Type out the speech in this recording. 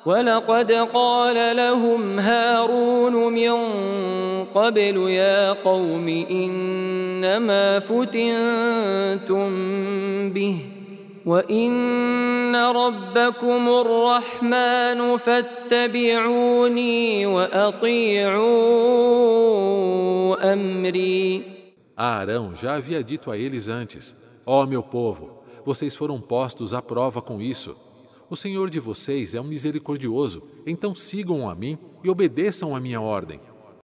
ولقد قال لهم هارون من قبل يا قوم إنما فتنتم به وإن ربكم الرحمن فاتبعوني وأطيعوا أمري. Arão já havia dito a eles antes: Ó meu povo, vocês foram postos à prova com isso. O Senhor de vocês é um misericordioso, então sigam a mim e obedeçam a minha ordem.